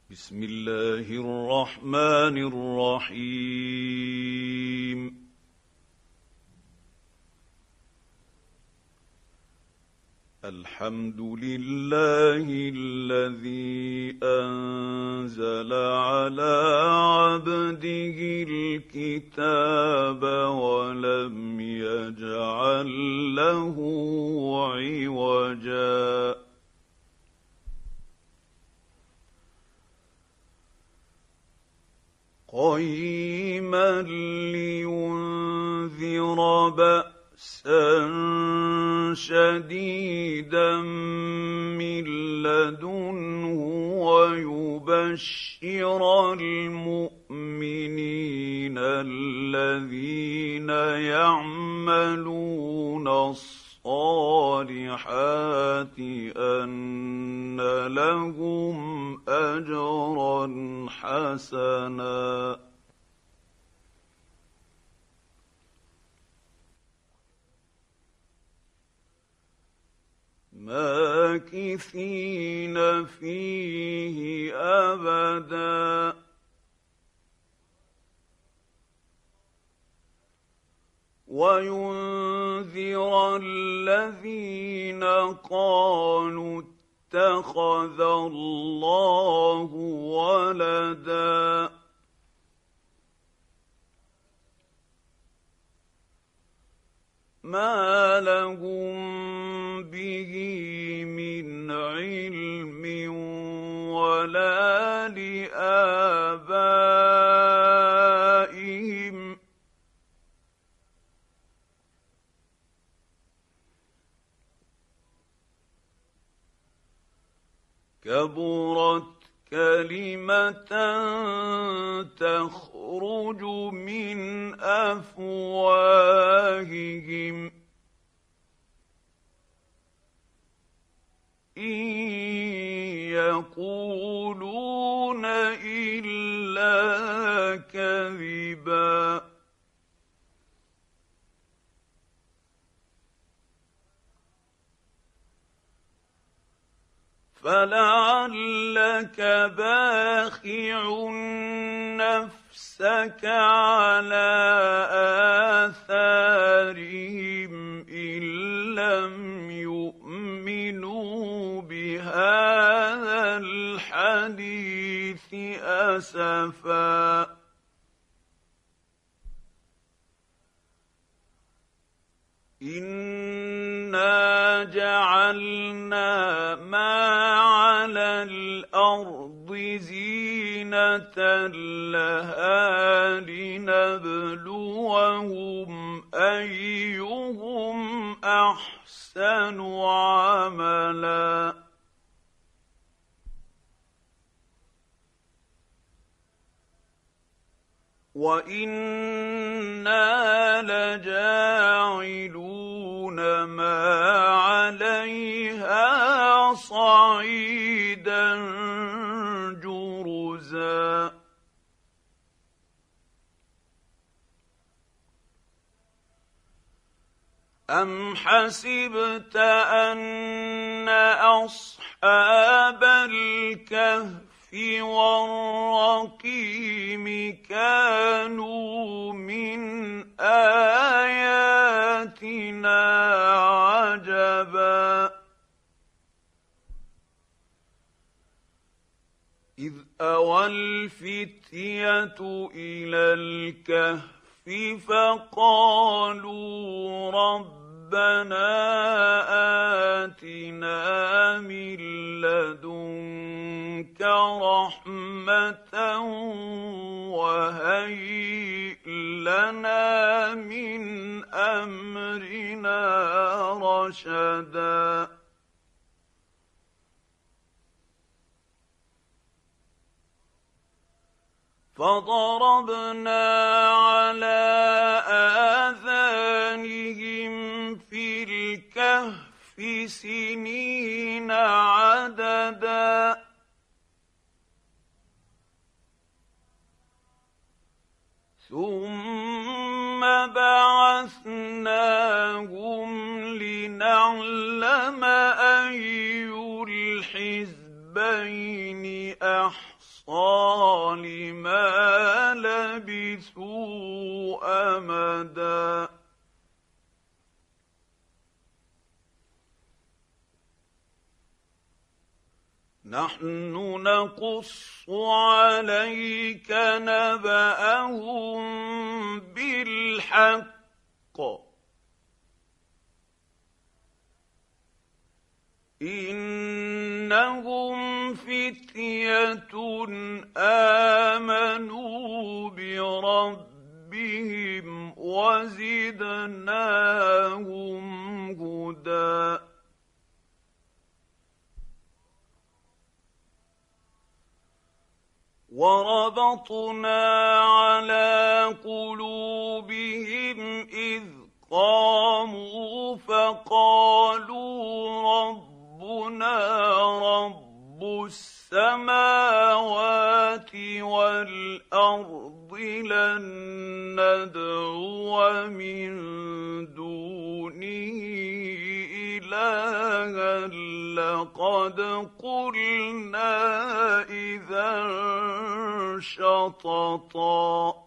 بسم الله الرحمن الرحيم. الحمد لله الذي أنزل على عبده الكتاب ولم يجعل له عوجا. قيما لينذر بأسا شديدا من لدنه ويبشر المؤمنين الذين يعملون الصالحات أن لهم أجرا حسنا ماكثين فيه أبدا وينذر الذين قالوا اتخذ الله ولدا ما لهم به من علم ولا لآبائهم كبرت كلمة تخرج من أفواههم إن يقولون إلا كذبا فلعلك باخع نفسك على آثارهم إن لم يؤمنوا بهذا الحديث أسفا إنا جعلنا ما على الأرض زينة لها لنبلوهم أيهم أحسن عملا وإنا لجاعلون ما عليها صعيدا جرزا أم حسبت أن أصحاب الكهف والرقيم كانوا من آياتنا عجبا إذ أوى الفتية إلى الكهف فقالوا ربنا آتنا من لدنك رحمة وهيئ لنا من أمرنا رشدا فضربنا على آذانهم في الكهف سنين عددا ثم بعثناهم لنعلم أي الحزبين البين أحصى لما لبثوا أمدا نحن نقص عليك نبأهم بالحق إنهم فتية آمنوا بربهم وزدناهم هدى وربطنا على قلوبهم إذ قاموا فقالوا ربنا رب السماوات والأرض لن ندعو من دونه إلها لقد قلنا إذا شططا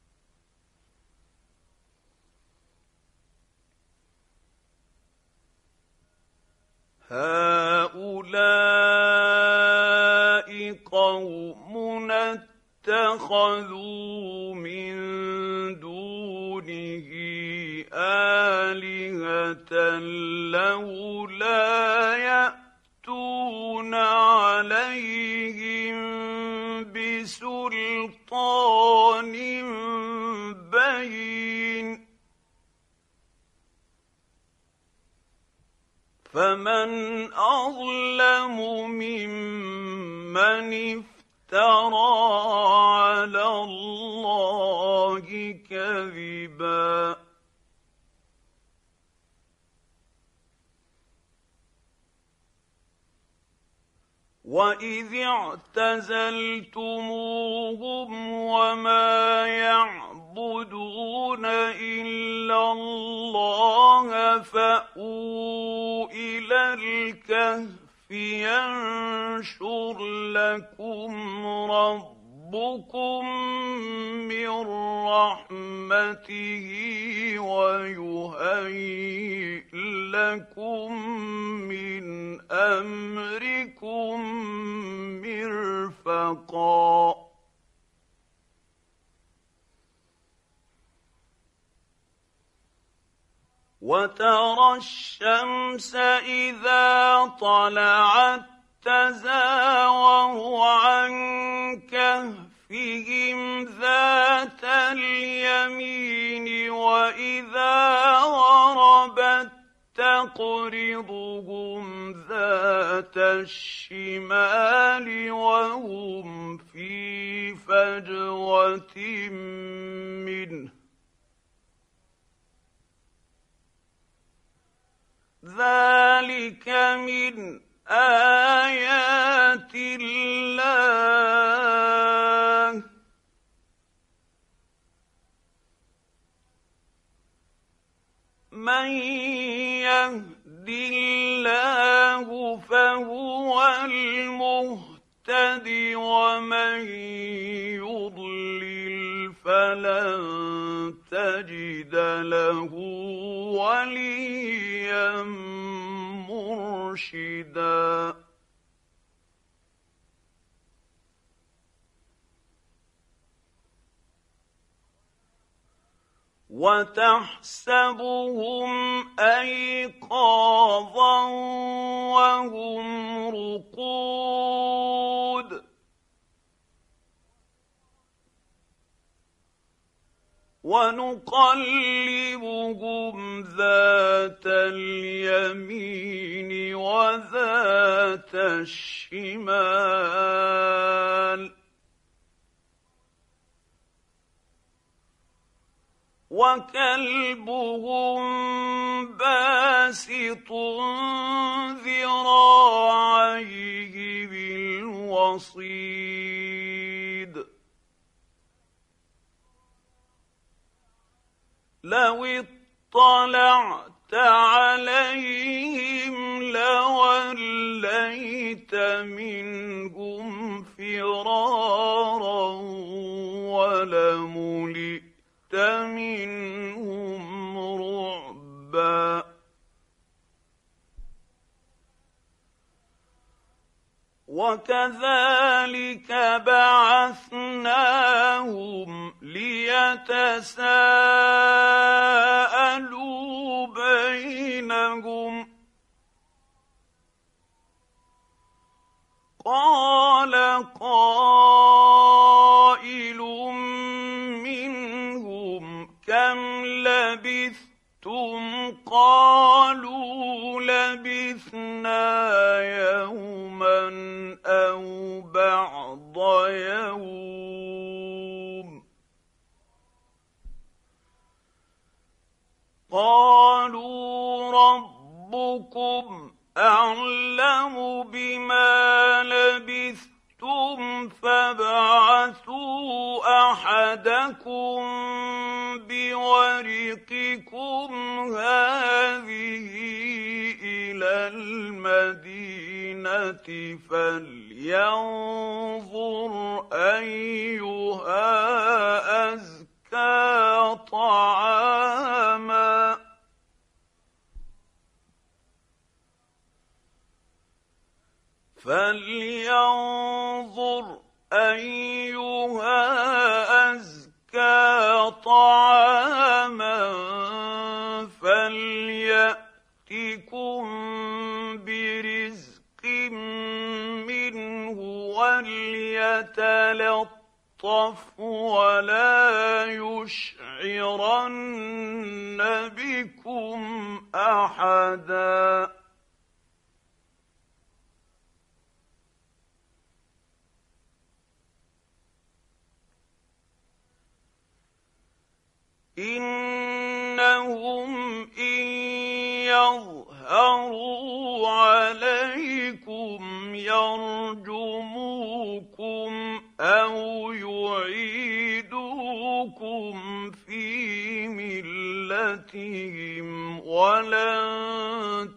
هؤلاء قومنا اتخذوا من دونه آلهة لولا يأتون عليهم بسلطان بين فمن أظلم ممن افترى على الله كذبا وإذ اعتزلتموهم وما يعبدون إلا الله فأووا إلى الكهف ينشر لكم ربكم من رحمته ويهيئ لكم من أمركم مرفقا وترى الشمس إذا طلعت تزاور عن كهفهم ذات اليمين وإذا غربت تقرضهم ذات الشمال وهم في فجوة منه ذلك من آيات الله من يهد الله فهو المهتد ومن يضلل فلن تجد له وليا مرشدا وتحسبهم أيقاظا وهم رقود ونقلبهم ذات اليمين وذات الشمال وكلبهم باسط ذراعيه بالوصيد لو اطلعت عليهم لوليت منهم فرارا ولملئت منهم رعبا وكذلك بعثناهم ليتساءلوا بينهم قال قائل منهم كم لبثتم قالوا لبثنا يوما أو بعض يوم قالوا ربكم أعلم بما لبثتم فابعثوا أحدكم بورقكم هذه إلى المدينة فلينظر أيها أزكى طعاما فليأتكم برزق منه وليتلطف ولا يشعرن بكم أحدا إنهم إن يظهروا عليكم يرجموكم أو يعيدوكم في ملتهم ولن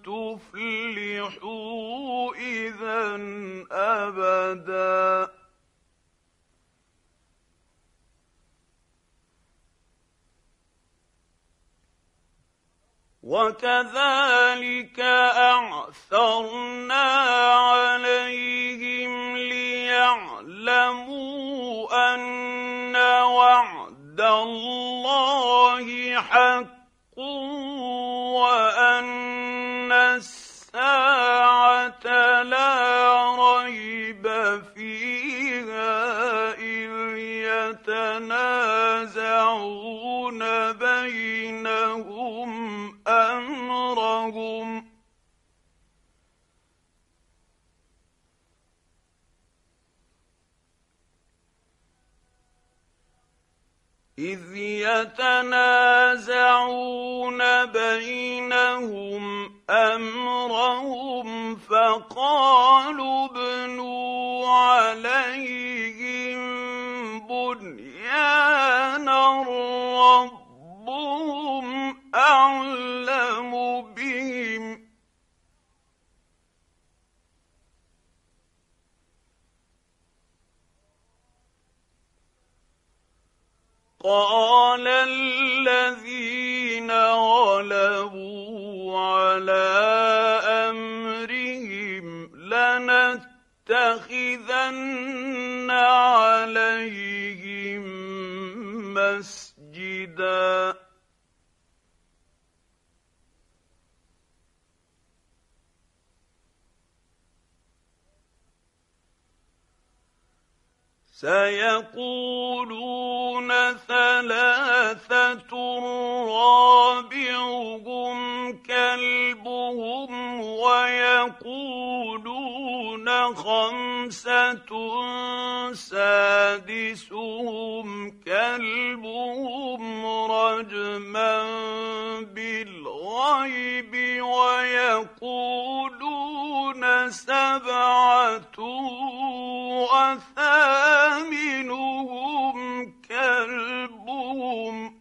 تفلحوا إذا أبدا وكذلك أعثرنا عليهم ليعلموا أن وعد الله حق وأن الساعة لا ريب فيها إذ يتنازعون بينهم أمرهم فقالوا ابنوا عليهم بنيانا ربهم أعلم بهم قال الذين غلبوا على أمرهم لنتخذن عليهم مسجدا سيقولون ثلاثة رابعهم كلبهم ويقولون خمسة سادسهم كلبهم رجما بالغيب ويقولون سبعة وثامنهم كلبهم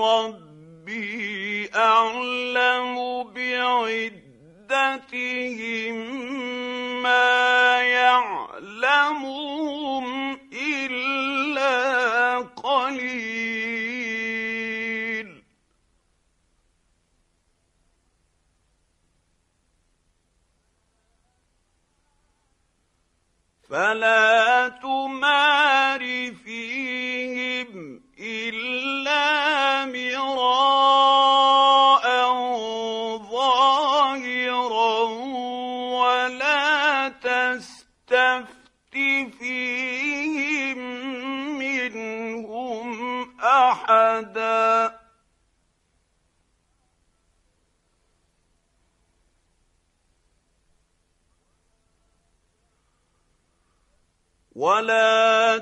ربي أعلم بعدتهم ما يعلمهم إلا قليل فلا تمار فيهم إلا مراء ظاهرا ولا تستفت فيهم منهم أحدا ولا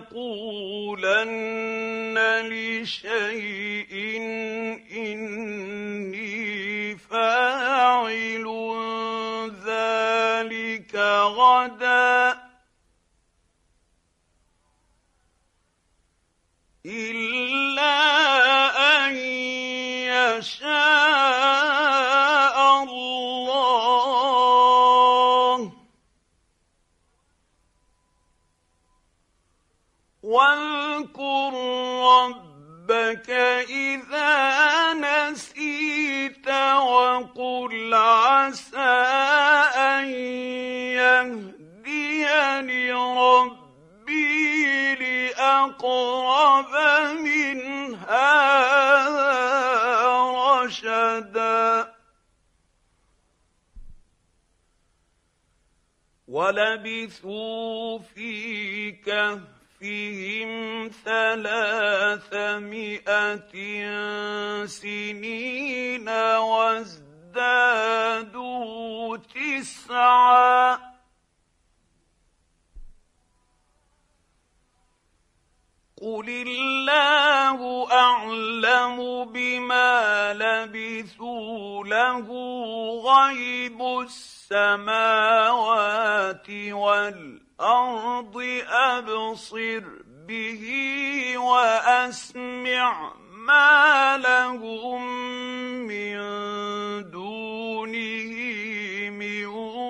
تقولن لشيء إني فاعل ذلك غدا إلا أن يشاء الله واذكر ربك إذا نسيت وقل عسى أن يهديني ربي لأقرب من هذا رشدا ولبثوا في كهفهم 300 سنين وازدادوا 9 قل الله أعلم بما لبثوا له غيب السماوات والأرض أبصر به وأسمع ما لهم من دونه من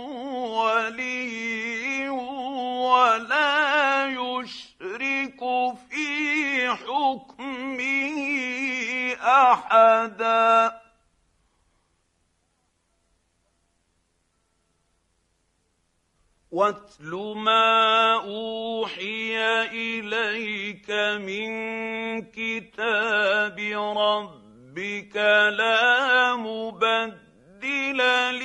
ولي ولا يشرك في حكمه أحدا واتل ما أوحي إليك من كتاب ربك لا مبدل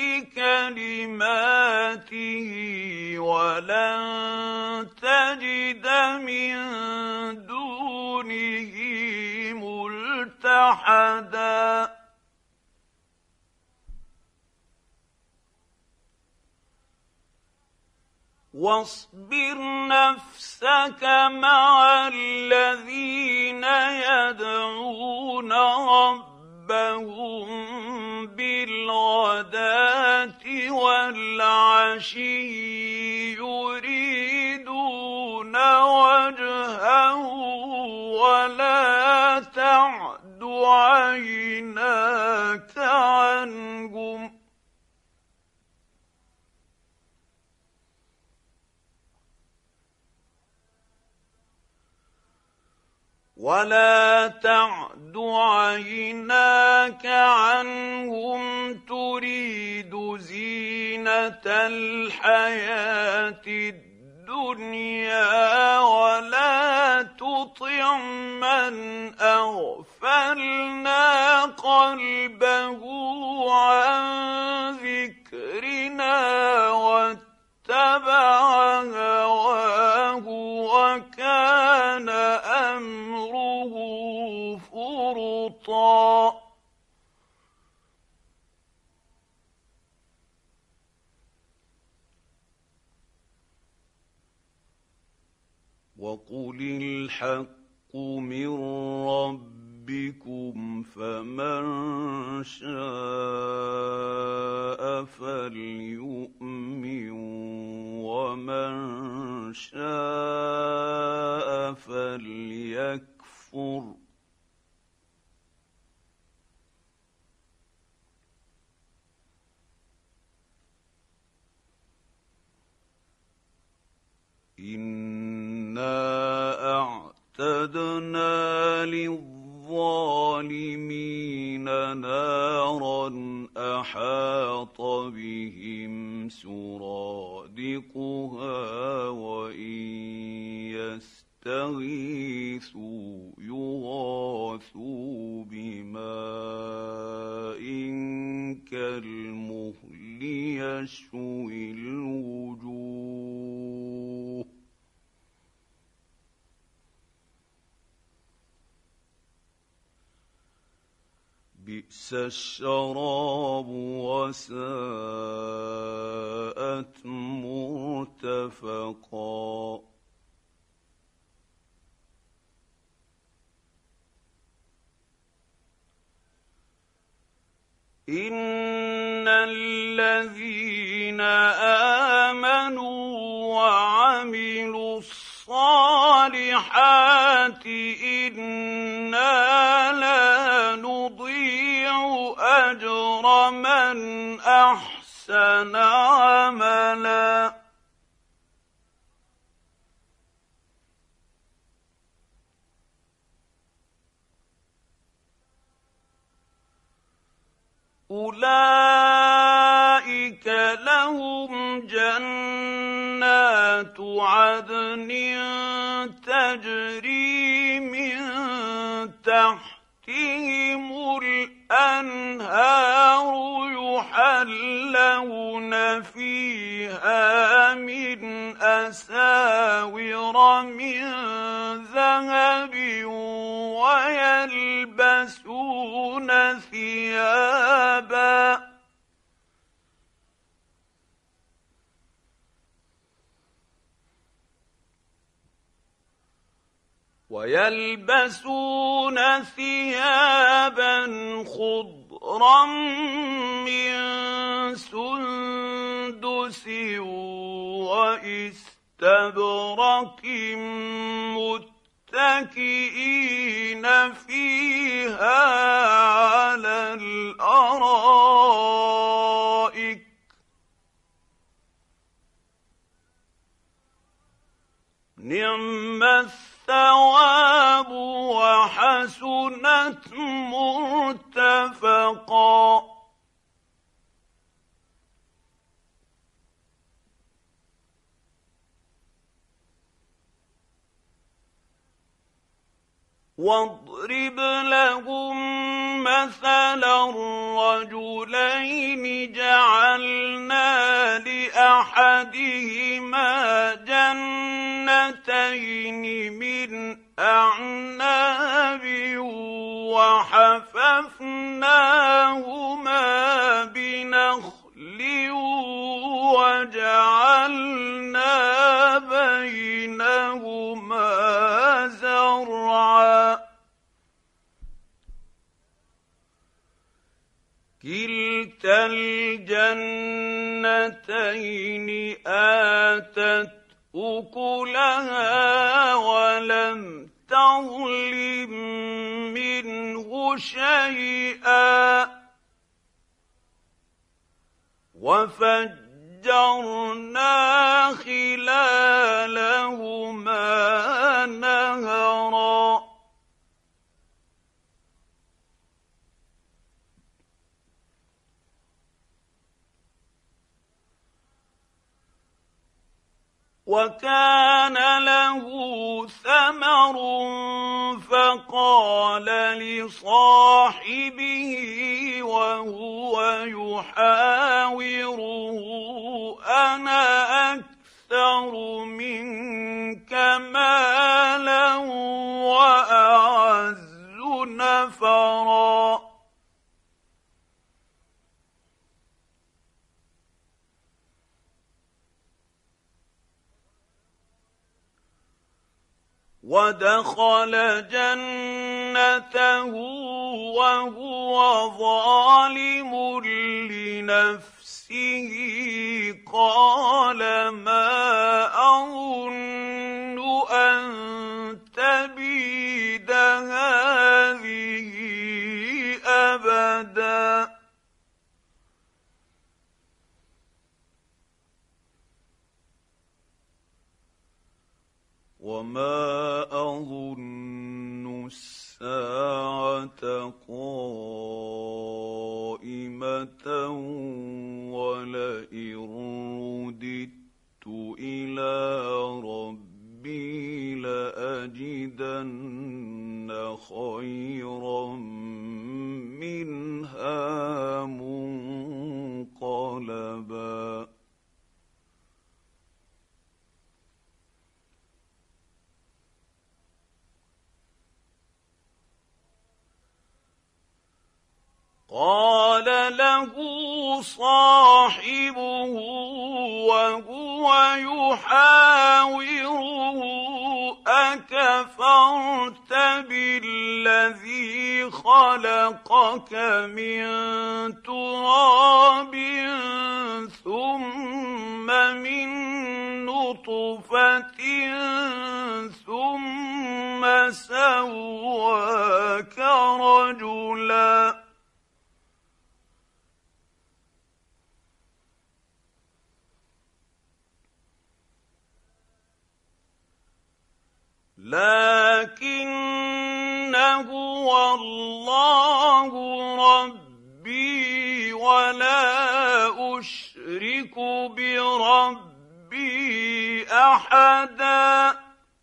لكلماته ولن تجد من دونه ملتحدا واصبر نفسك مع الذين يدعون ربهم بالغداة والعشي يريدون وجهه ولا تعد عيناك عنهم تريد زينة الحياة الدنيا ولا تطع من أغفلنا قلبه عن ذكرنا واتبع هواه وكان أمره فرطا وقل الحق من ربكم فمن شاء فليؤمن ومن شاء فليكفر إنا أعتدنا للظالمين نارا أحاط بهم سرادقها وإن يستغيثوا يغاثوا بماء كالمهل يشوي الوجوه بئس الشراب وساءت مرتفقا إن الذين آمنوا وعملوا الصالحات إنا لا نضيع أجر من أحسن عملا أولئك لهم جنات عدن تجري من تحتهم الأنهار يحلون فيها من أساور من ذهب ويلبسون ثيابا خضرا من سندس واستبرق متكئين فيها على الأرائك نعم الثواب وحسنت مرتفقا واضرب لهم مثلا الرجلين جعلنا لأحدهما جنتين من أعناب وحففناهما بنخل وجعلنا بينهما زرعا كلتا الجنتين آتت أكلها ولم تظلم منه شيئا وفجرنا خلالهما نهرا وكان له ثمر فقال لصاحبه وهو يحاوره أنا أكثر منك مالا وأعز نفرا ودخل جنته وهو ظالم لنفسه قال ما أظن أن تبيد هذه أبدا وما أظن الساعة قائمة ولئن رددت إلى ربي لأجدن خيرا منها منقلبا قال له صاحبه وهو يحاوره أكفرت بالذي خلقك من تراب ثم من نطفة ثم سواك رجلا لكن هو الله ربي ولا أشرك بربي أحدا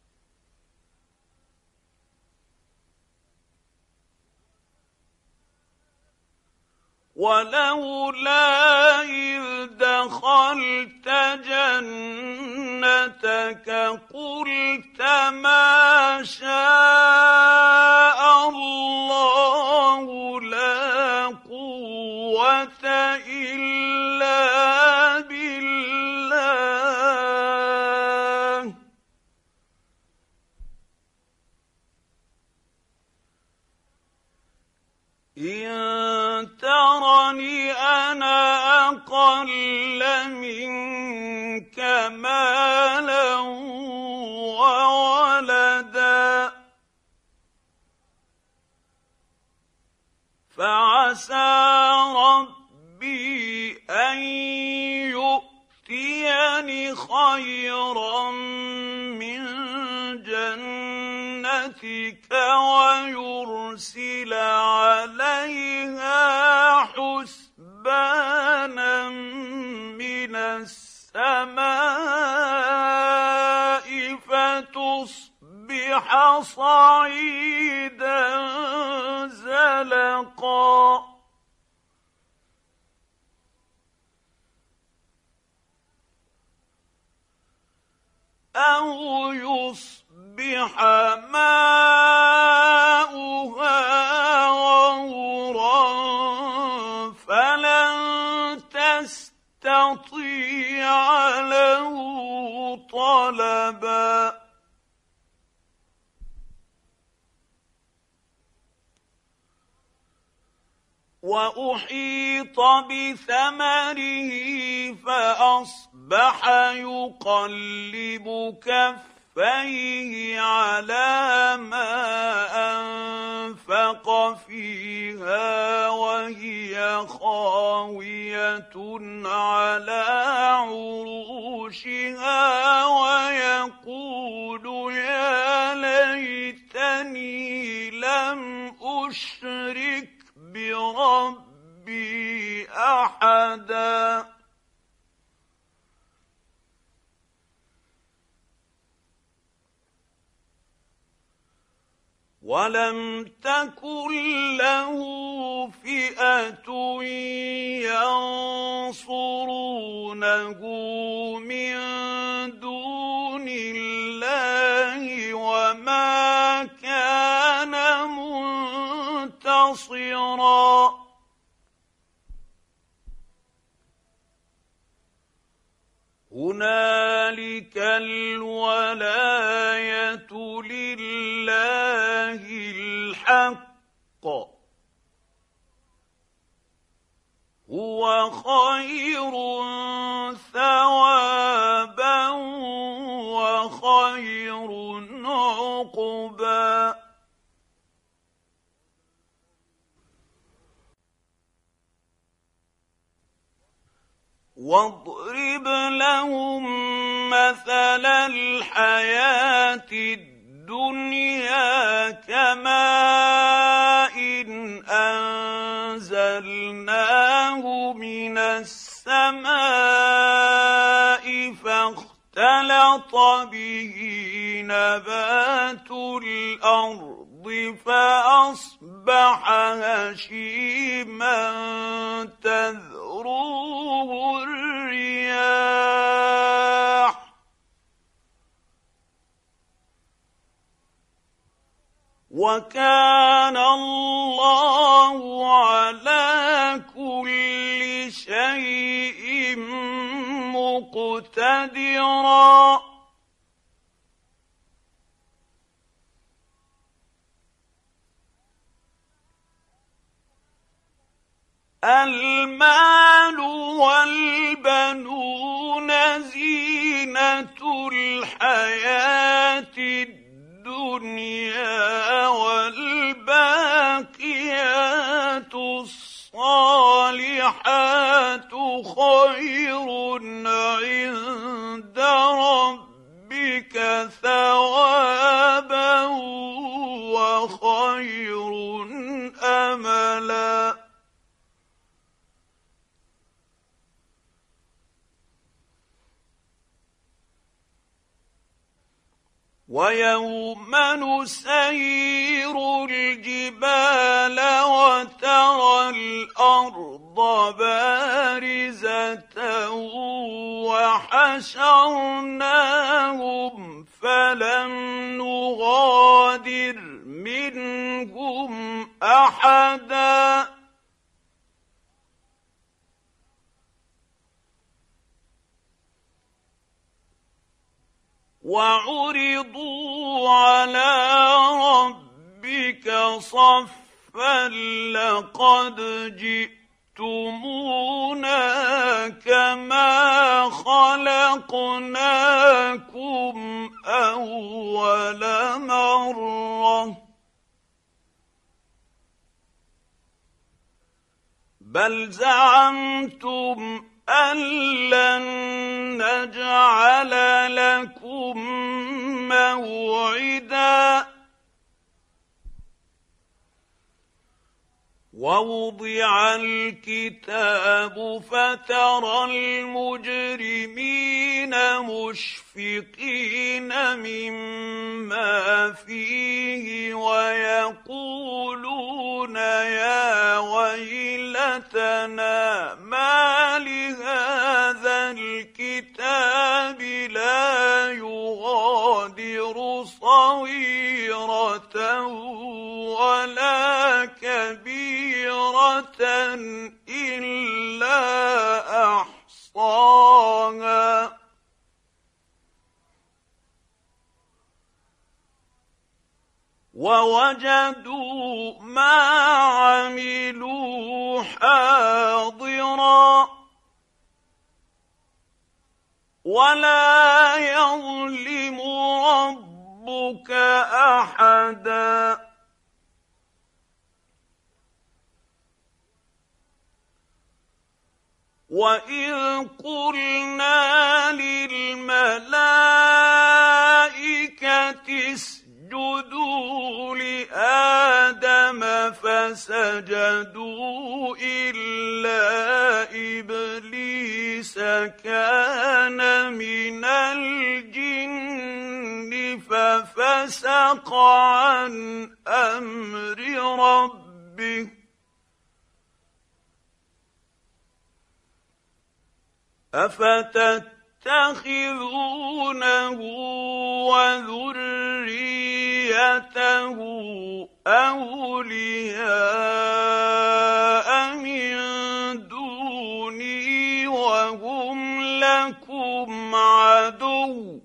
ولولا إذ دخلت جنتك قلت ما شاء الله لا قوة إلا بالله إن ترني أنا أقل منك مالا وولدا فعسى ربي أن يؤتيني خيرا من جنتك ويرسل عليها حسبانا من السماء فتصبح صعيدا زلقا أو يصبح ماؤها غورا فلن تستطيع له طلبا وأحيط بثمره فأصبح يقلب كفيه على ما أنفق فيها وهي خاوية على عروشها ويقول يا ليتني لم أشرك بربي أحدا ولم تكن له فئة ينصرونه من دون الله وما كان منتصرا هنالك الولاية لله الحق هو خير ثوابا وخير عقبا واضرب لهم مثل الحياة الدنيا كماء أنزلناه من السماء فاختلط به نبات الأرض فأصبح هشيما تذروه الرياح وكان الله على كل شيء مقتدرا المال والبنون زينة الحياة الدنيا والباقيات الصالحات خير عند ربك ثوابا وخير أملا ويوم نسير الجبال وترى الأرض بارزة وحشرناهم فلم نغادر منهم أحدا وعرضوا على ربك صفا لقد جئتمونا كما خلقناكم أول مرة بل زعمتم أن لن نجعل لكم موعدا ووضع الكتاب فترى المجرمين مشفقين مما فيه ويقولون يا ويلتنا ما لهذا الكتاب لا يغادر صغيرة ولا كبيرة إلا أحصاها ووجدوا ما عملوا حاضرا ولا يظلم ربك أحدا وإذ قلنا للملائكة اسجدوا لآدم فسجدوا إلا إبليس كان من الجن ففسق عن أمر ربه أفتتخذونه وذريته أولياء من دوني وهم لكم عدو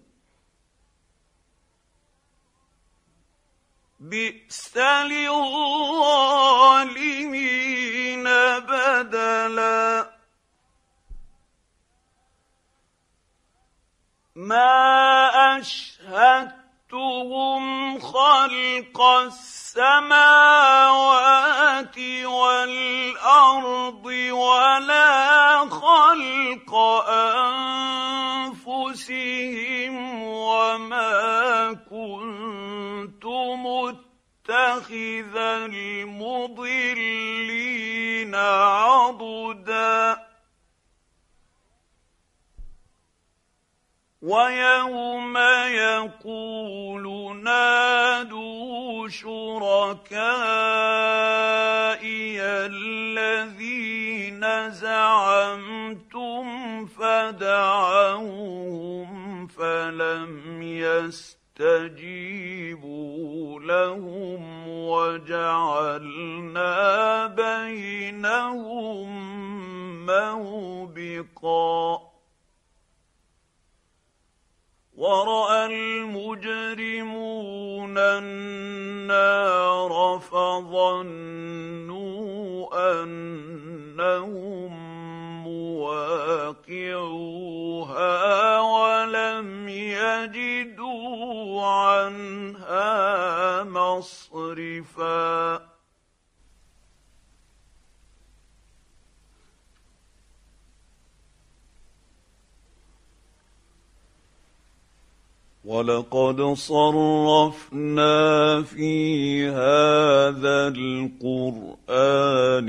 بئس للظالمين بدلا ما أشهدتهم خلق السماوات والأرض ولا خلق أنفسهم المضلين عضدا ويوم يقول نادوا شركائي الذين زعمتم فدعوهم فلم يستجيبوا لهم وجعلنا بينهم موبقا ورأى المجرمون النار فظنوا أنهم مواقعوها ولم يجدوا عنها مصرفا ولقد صرفنا في هذا القرآن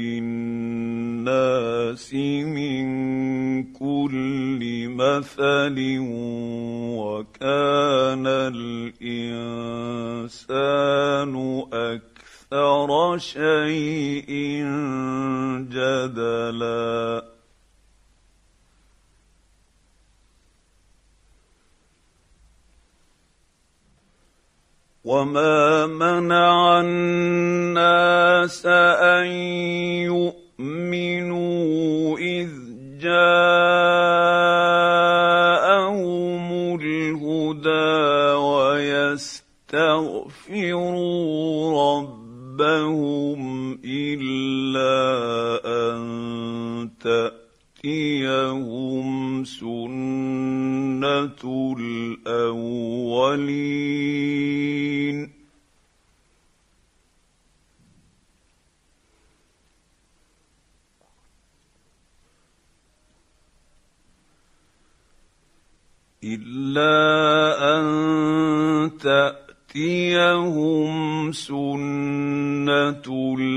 للناس من كل مثل وكان الإنسان أكثر شيء جدلا وما منع الناس أن يؤمنوا إذ جاءهم الهدى ويستغفروا ربهم إلا أن تأتيهم سنة الأولين إلا أن تأتيهم سنة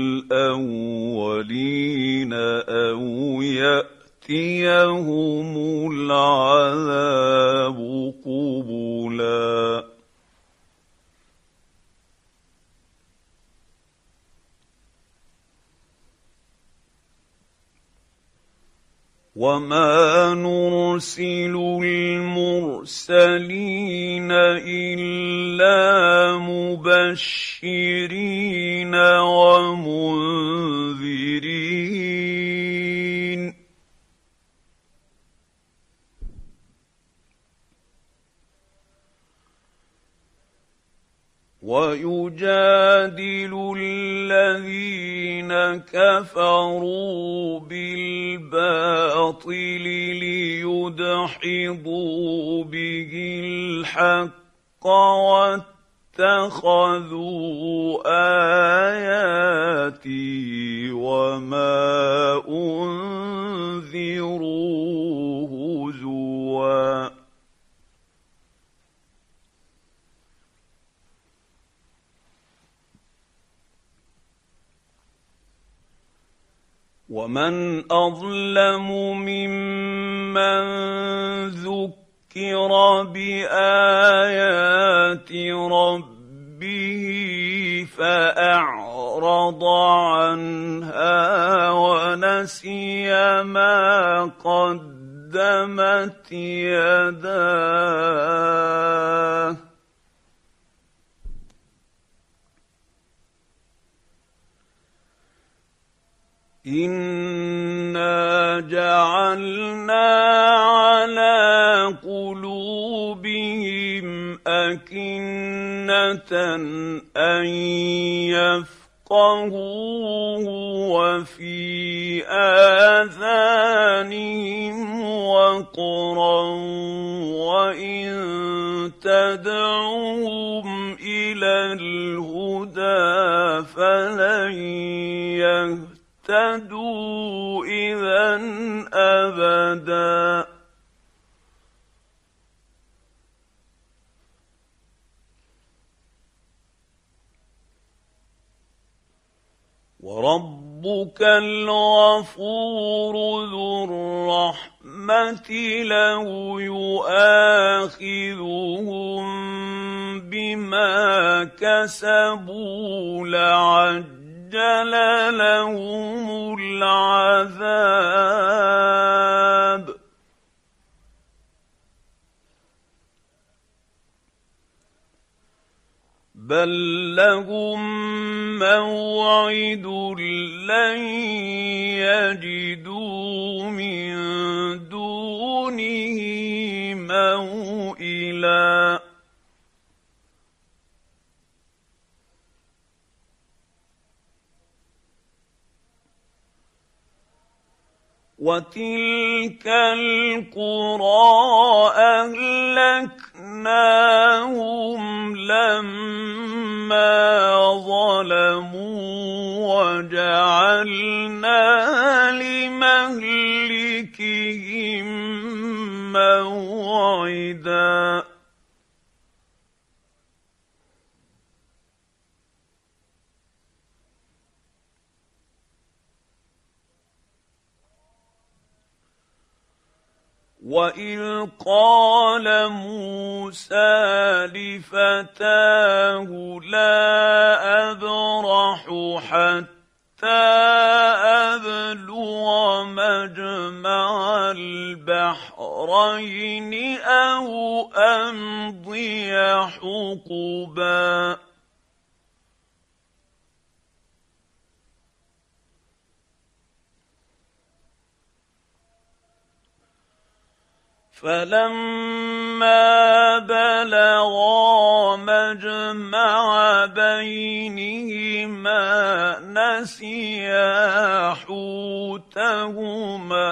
الأولين أو يأتيهم العذاب قبلا وما نرسل المرسلين إلا مبشرين ومنذرين ويجادل الذين كفروا بالباطل ليدحضوا به الحق واتخذوا آياتي وما أنذروا هزوا ومن أظلم ممن ذكر بآيات ربه فأعرض عنها ونسي ما قدمت يداه إنا جعلنا على قلوبهم أكنة أن يفقهوه وفي آذانهم وقرا وإن تدعوهم إلى الهدى فلن يهتدوا إذا أبدا وربك الغفور ذو الرحمة لو يؤاخذهم بما كسبوا لعجل لهم العذاب بل لهم موعد لن يجدوا من دونه موئلا وتلك القرى أهلكناهم لما ظلموا وجعلنا لمهلكهم موعدا وإذ قال موسى لفتاه لا أبرح حتى أبلغ مجمع البحرين أو أمضي حقبا فلما بلغا مجمع بينهما نسيا حوتهما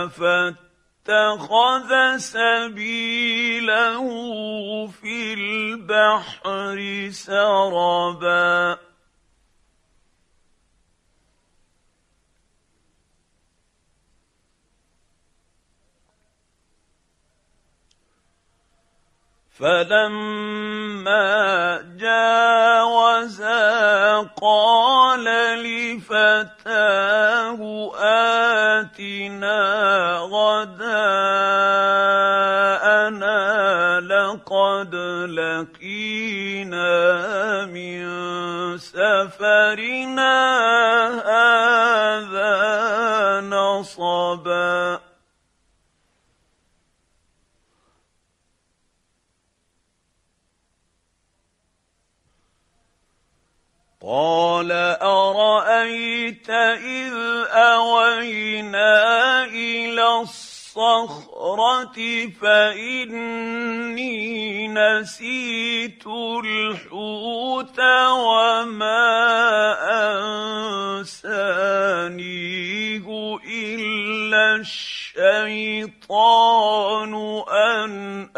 فاتخذ سبيله في البحر سربا فلما جاوزا قال لفتاه آتنا غداءنا لقد لقينا من سفرنا هذا نصبا قال أرأيت إذ أوينا إلى الصخرة فإني نسيت الحوت وما أنسانيه إلا الشيطان أن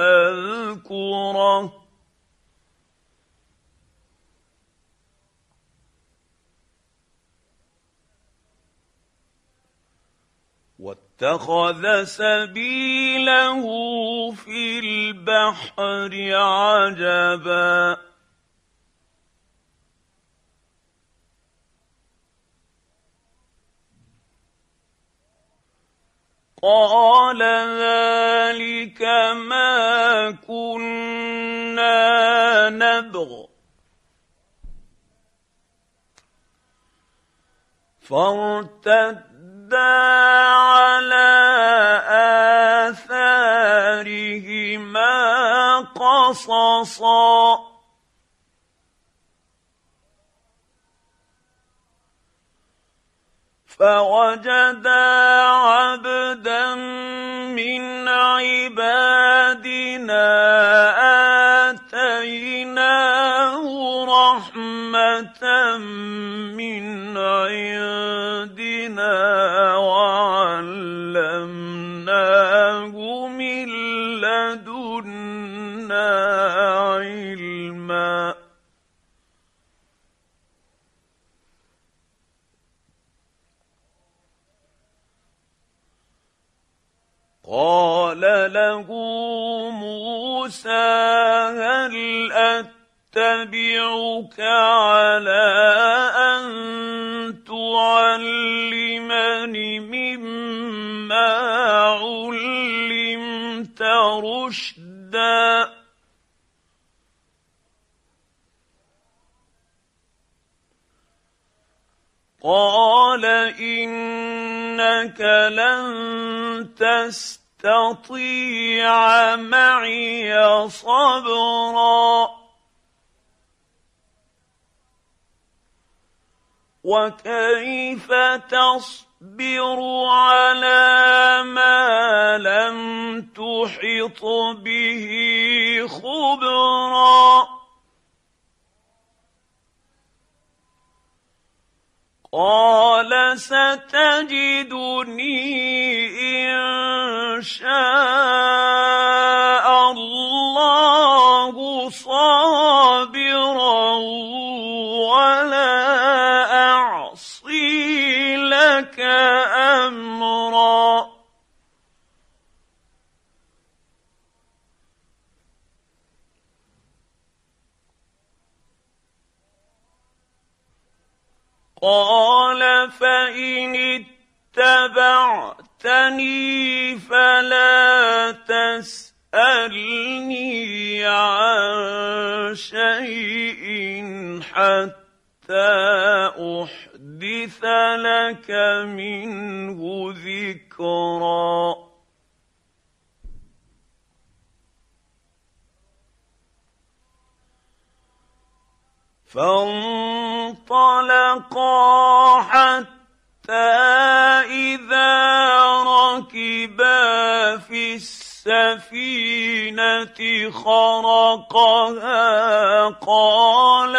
أذكره واتخذ سبيله في البحر عجبا قال ذلك ما كنا نبغ فارتد على آثارهما قصصا فوجدا عبدا من عبادنا آتيناه رحمة من عندنا وعلمناه من لدنا علما قال له موسى هل أتبعك على أن رشدا قال إنك لن تستطيع معي صبرا وكيف تصبر على ما لم تحط به خبرا قال ستجدني إن شاء الله صابرا ولا أعصي لك أمرا قال فإن اتبعتني فلا تسألني عن شيء حتى أحدث لك منه ذكرا فانطلقا حتى إذا ركبا في السفينة خرقها قال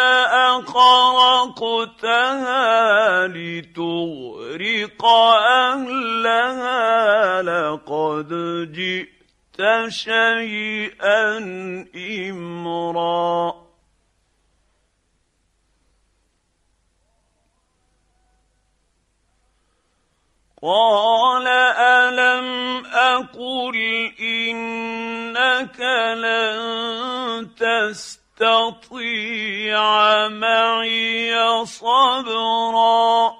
أخرقتها لتغرق أهلها لقد جئت شيئا إمرا قال ألم أقل إنك لن تستطيع معي صبرا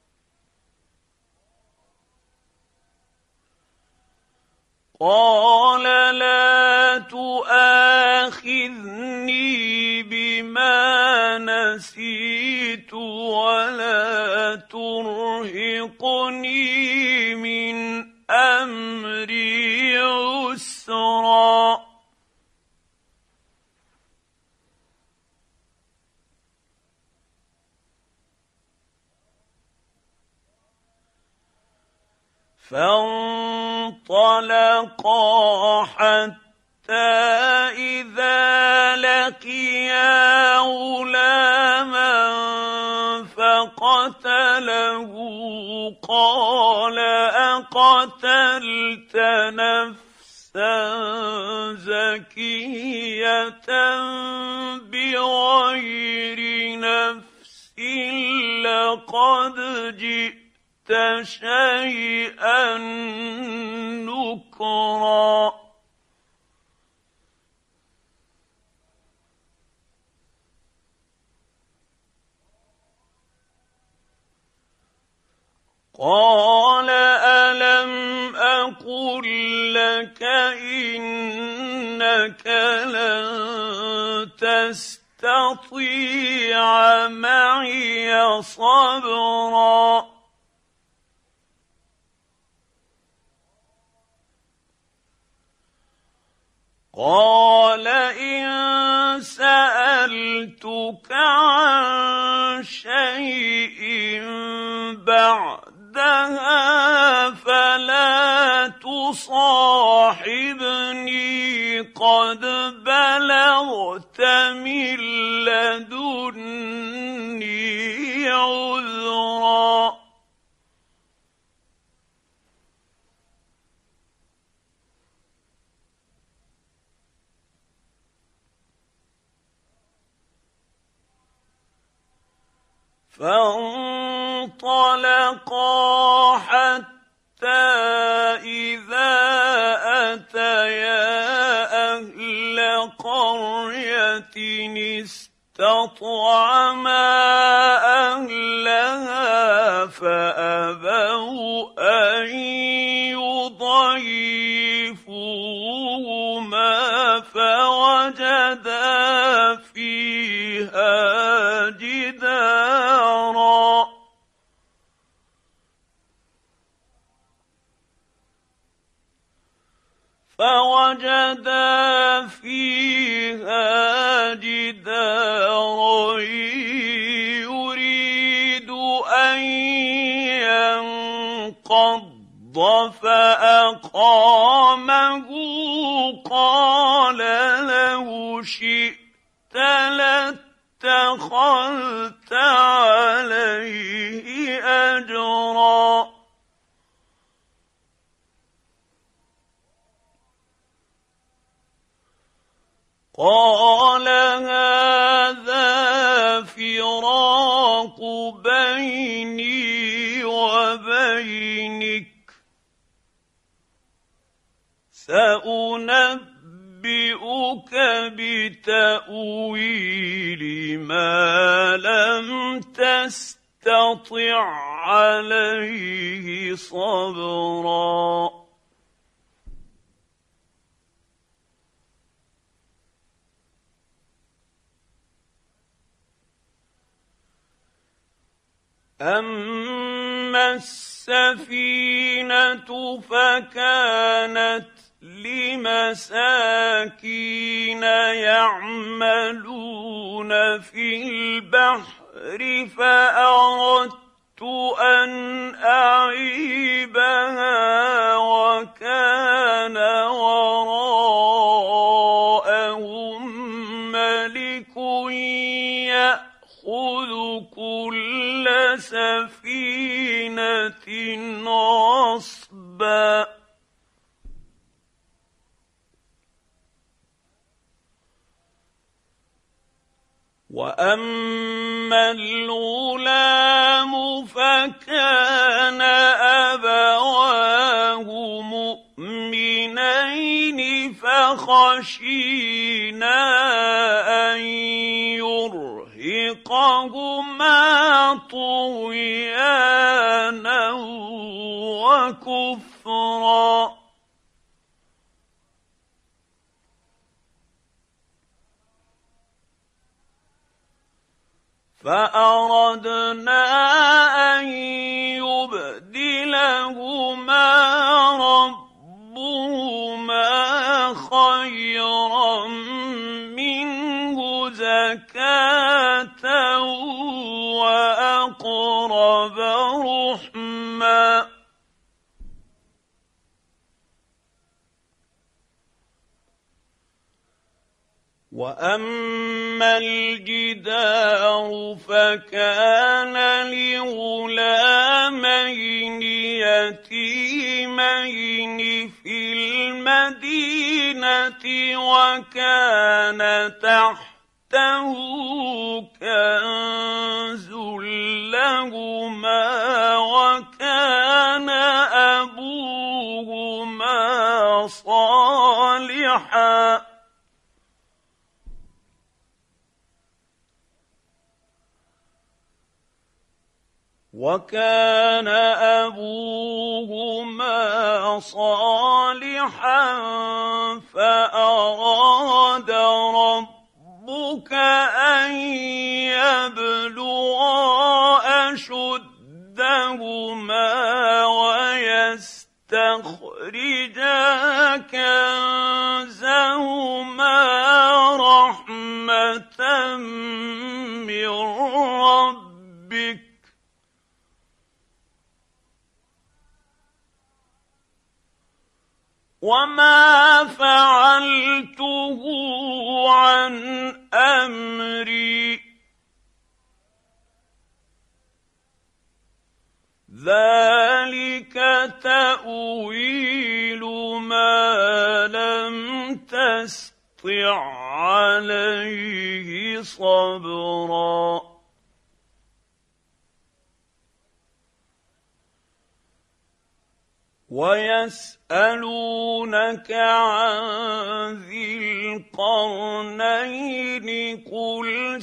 قال لا تؤاخذني بما نسيت ولا ترهقني من أمري عسرا فانطلقا حتى إذا لقيا غلاما فقتله قال أقتلت نفسا زكية بغير نفس لقد جئت شيئا نكرا قال ألم أقل لك إنك لن تستطيع معي صبرا قال إن سألتك عن شيء بعدها فلا تصاحبني قد بلغت من لدني عذرا فانطلقا حتى إذا أتيا أهل قرية استطعما أهلها فأبوا أن يضيفوهما فوجدا فيها جدارا يريد أن ينقض فأقامه. قال لو شئت لاتخذت عليه أجرا. قال هذا فراق بيني وبينك سأنبئك بتأويل ما لم تستطع عليه صبرا. أما السفينة فكانت لمساكين يعملون في البحر فأردت أن أعيبها وكان وراءهم ملك يأخذ كل سفينة غصبا. وأما الغلام فكان أبواه مؤمنين فخشينا أن يرهقهما طغيانا وكفرا. فأردنا أن يبدلهما ربهما خيرا منه زكاة وأقرب رحما. وأما الجدار فكان لغلامين يتيمين في المدينة وكان تحته كنز لهما وكان أبوهما صالحا فأراد ربك أن يبلغا أشدهما ويستخرجا كنزهما رحمة من ربك وما فعلته عن أمري ذلك تأويل ما لم تستطع عليه صبرا. ويسألونك عن ذي القرنين قل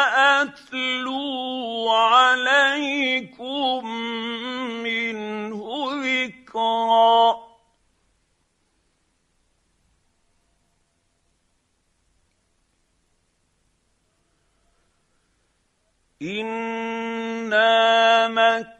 سأتلو عليكم منه ذكرا. إنا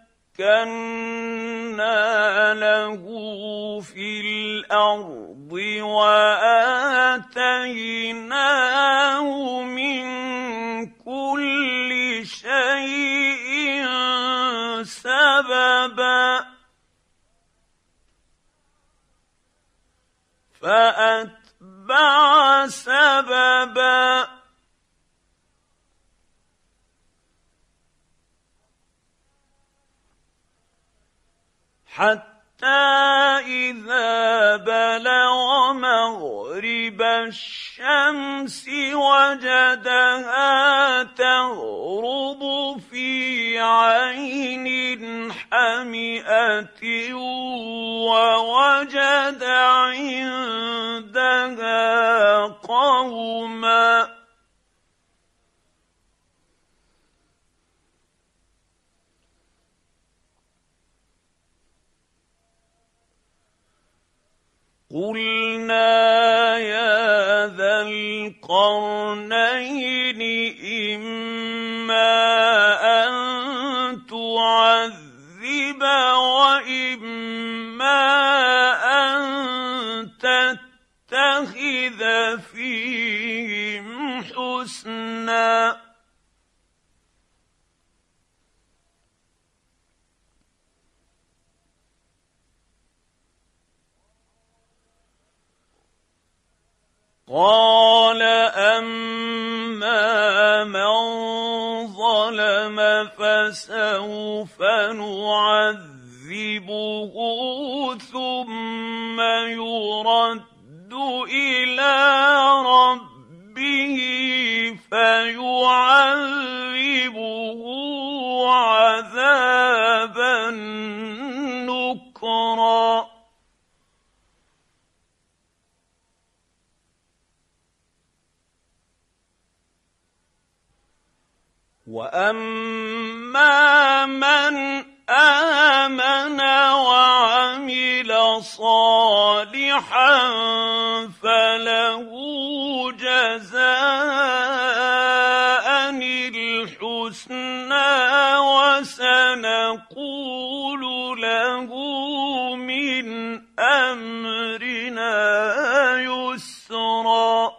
مكنا له في الأرض وآتيناه من كل شيء سببا فأتبع سببا حتى إذا بلغ مغرب الشمس وجدها تغرب في عين حمئة ووجد عندها قوما قلنا يا ذا القرنين إما أن تعذب وإما أن تتخذ فيهم حسنا قال أما من ظلم فسوف نعذبه ثم يرد إلى ربه فيعذبه عذابا نكرا وأما من آمن وعمل صالحا فله جزاء الحسنى وسنقول له من أمرنا يسرا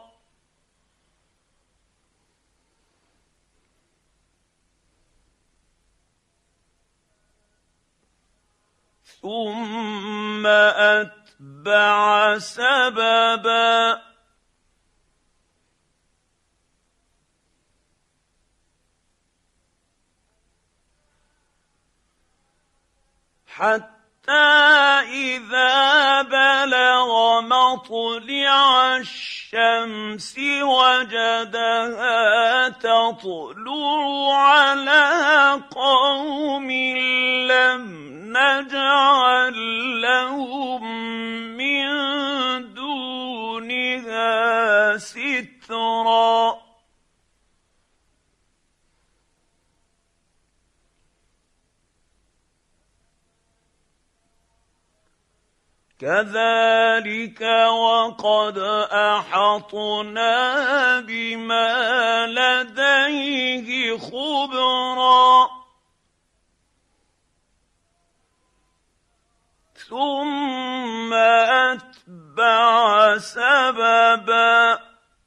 ثم أتبع سببا حتى إذا بلغ مطلع الشمس وجدها تطلع على قوم لم نجعل لهم من دونها سترا كذلك وقد أحطنا بما لديه خبرا ثم أتبع سببا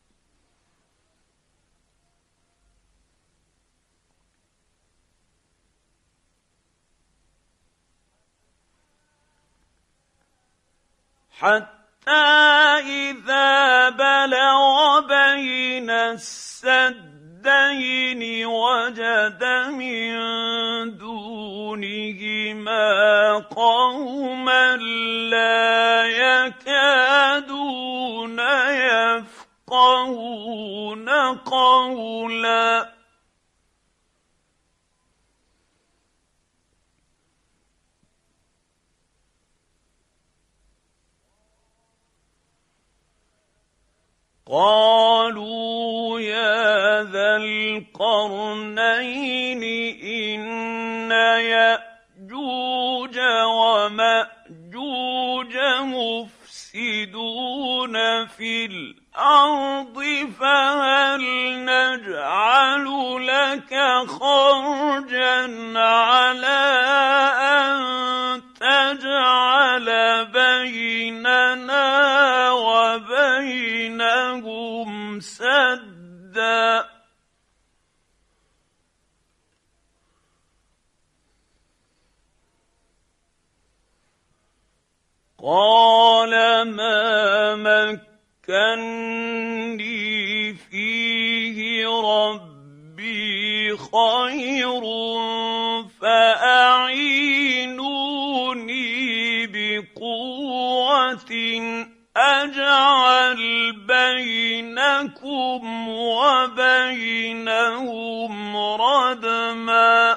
حتى إذا بلغ بين السدين وجد من دونهما قوما لا يكادون يفقهون قولا قالوا يا ذا القرنين إن يأجوج ومأجوج مفسدون في الأرض فهل نجعل لك خرجا على أن تجعل بيننا قال ما مكني فيه ربي خير فأعينوني بقوة أجعل بينكم وبينهم ردما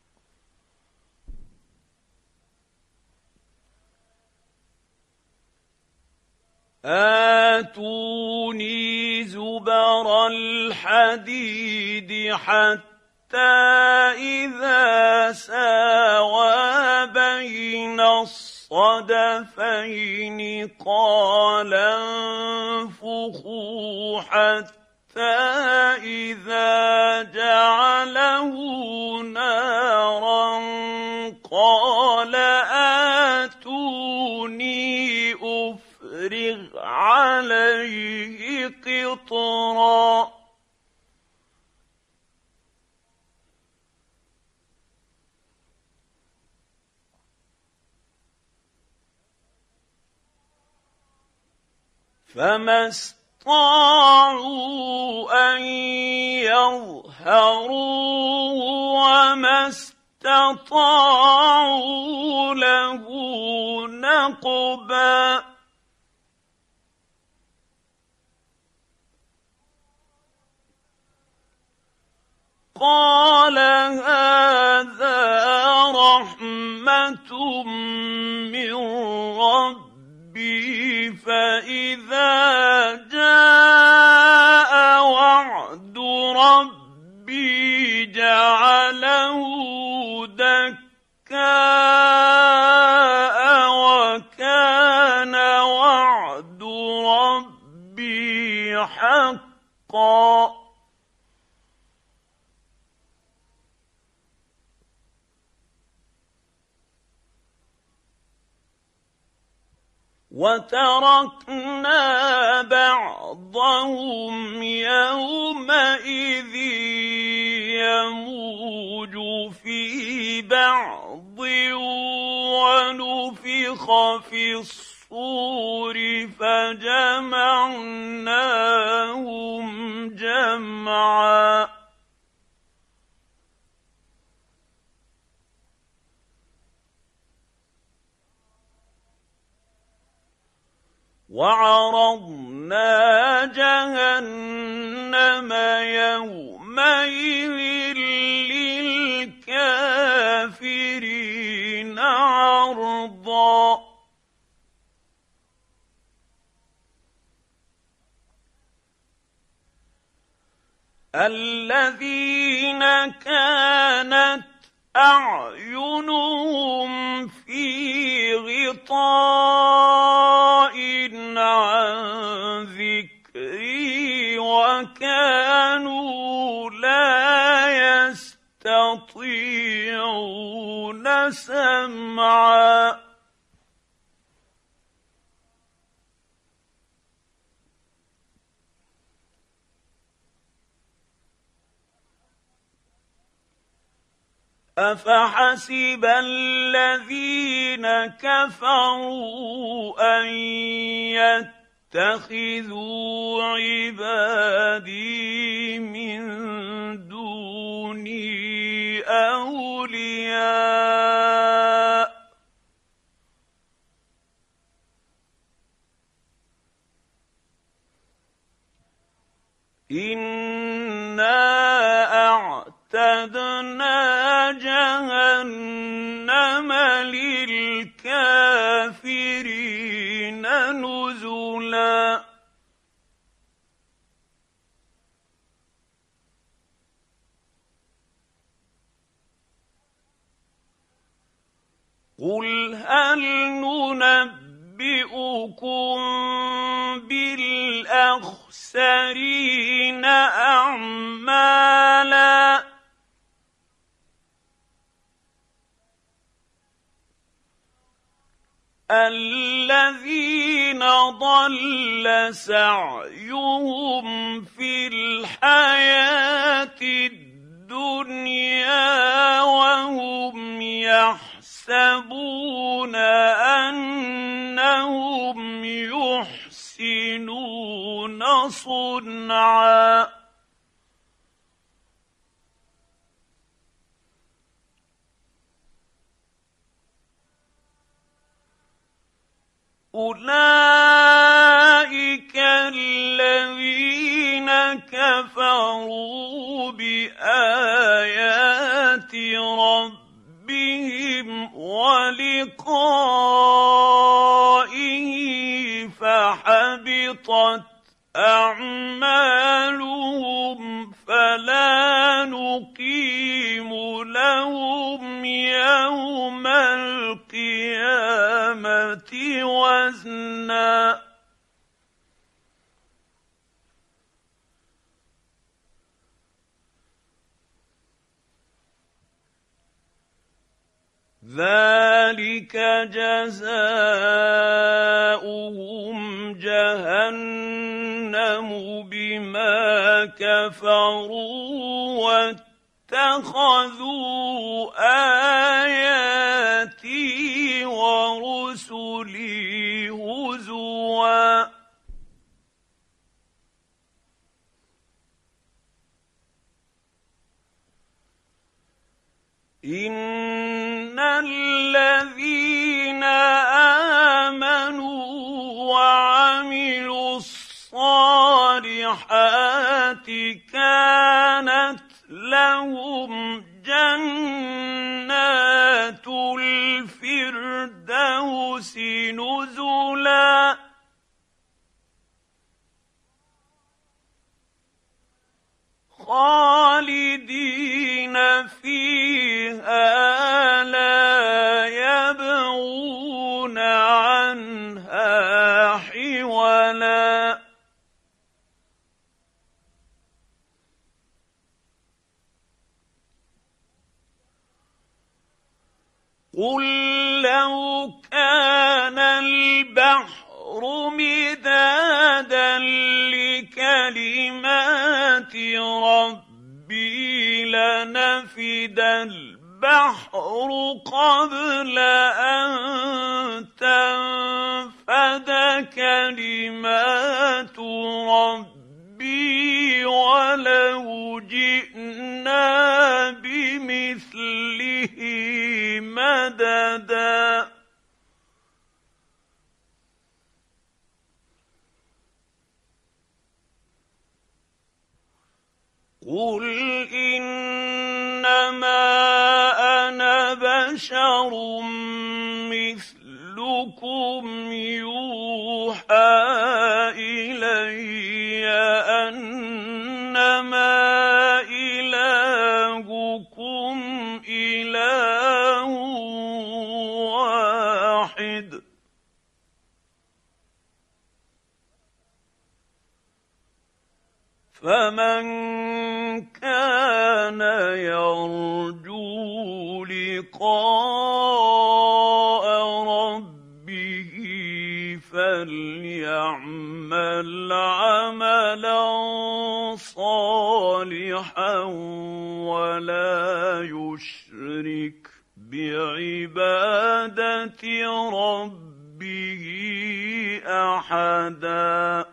آتوني زبر الحديد حتى إذا ساوى بين الصدفين قال انفخوا حتى إذا جعله نارا قال آتوني أفرغ عليه قطرا فما استطاعوا أن يظهروه وما استطاعوا له نقبا قال هذا رحمة من ربي فإذا جاء وعد ربي جعله دكاء وكان وعد ربي حقا وتركنا بعضهم يومئذ يموج في بعض ونفخ في الصور فجمعناهم جمعا وعرضنا جهنم يومئذ للكافرين عرضا الذين كانت أعينهم في غطاء عن ذكري وكانوا لا يستطيعون سمعا أفحسب الذين كفروا أن يتخذوا عبادي من دوني أولياء إنا أعتدنا جهنم للكافرين نزلا قل هل ننبئكم بالأخسرين أعمالا الذين ضل سعيهم في الحياة الدنيا وهم يحسبون أنهم لعلهم يحسنون صنعا أولئك الذين كفروا بآيات ربهم ولقائه فحبطت أعمالهم فلا نقيم لهم يوم القيامة وزنا ذلك جزاؤهم جهنم بما كفروا واتخذوا آياتي ورسلي هزوا إن الذين آمنوا وعملوا الصالحات كانت لهم جنات الفردوس نزلا خالدين فيها لا يبغون عنها حولا قل لو كان البحر مدادا لكلمات ربي لنفد البحر قبل أن تنفد كلمات ربي ولو جئنا بمثله مددا قل إنما أنا بشر مثلكم يوحى إلي أنما إلهكم إله واحد فمن كان يرجو لقاء ربه فليعمل عملا صالحا ولا يشرك بعبادة ربه أحدا